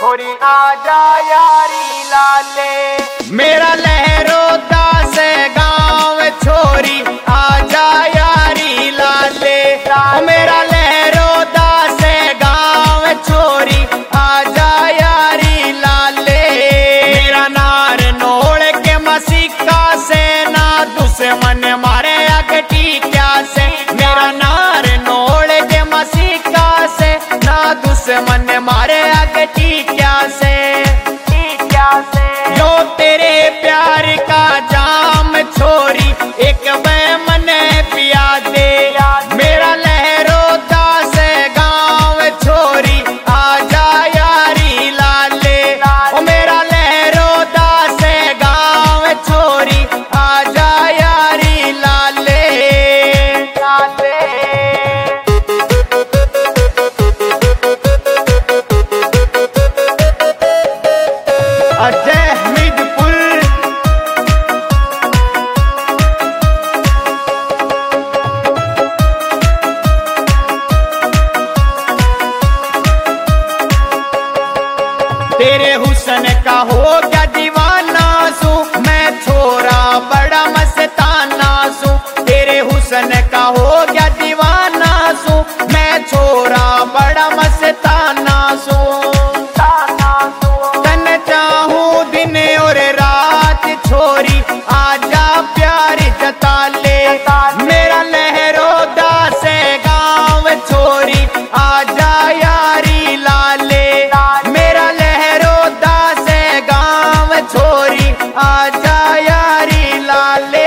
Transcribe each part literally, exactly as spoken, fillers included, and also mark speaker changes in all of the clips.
Speaker 1: छोरी आजा यारी लाले,
Speaker 2: मेरा लहरों दास गाँव छोरी आजा यारी लाले, ओ मेरा लहरों दास गाँव छोरी आजा यारी लाले। मेरा नार नोड़ के मसीका से ना दुश्मन मारे अगटी क्या से, मेरा नार नोड़ के मसीका से ना दुश्मन मारे अगटी क्या से,
Speaker 1: क्या से
Speaker 2: यो तेरे प्यार का जाम छोरी एक मैं मने पिया दे। मेरा लहरों दास गाँव छोरी आजा यारी लाले, ओ मेरा लहरों दास गाँव छोरी आजा यारी लाले,
Speaker 1: लाले।
Speaker 2: अजय हमीदपुर तेरे हुस्न का हो गया दीवाना सू, मैं छोरा बड़ा मस्ताना सू। तेरे हुस्न का हो गया दीवाना सू, मैं छोरा बड़ा मस्ताना सू। तन चाहूं दिन और रात छोरी आजा प्यार जता ले, मेरा लहरों दास गाँव छोरी आजा यारी लाले, मेरा लहरों दास गाँव छोरी आजा यारी लाले।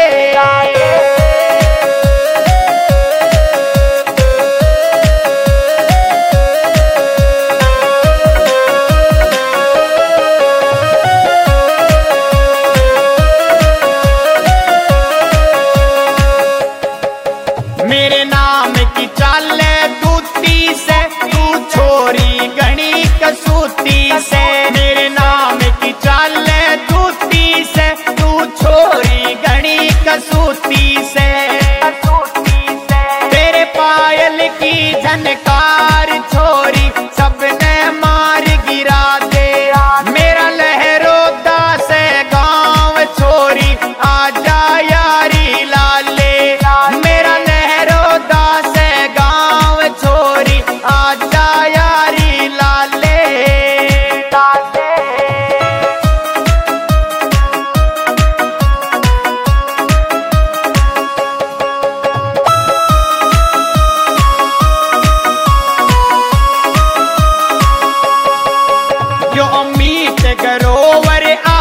Speaker 2: मेरे नाम की चाले दूती से तू छोरी गणी कसूती से, मेरे नाम की चाले दूती से तू छोरी गणी कसूती से। तेरे पायल की झनकार छोरी सबने मार गिरा दे, मेरा लहरों दास गाँव छोरी आजा यारी लाले, मेरा लहरों दास गाँव छोरी आजा यारी लाले,
Speaker 1: लाले।
Speaker 2: जो अमीत गरोवर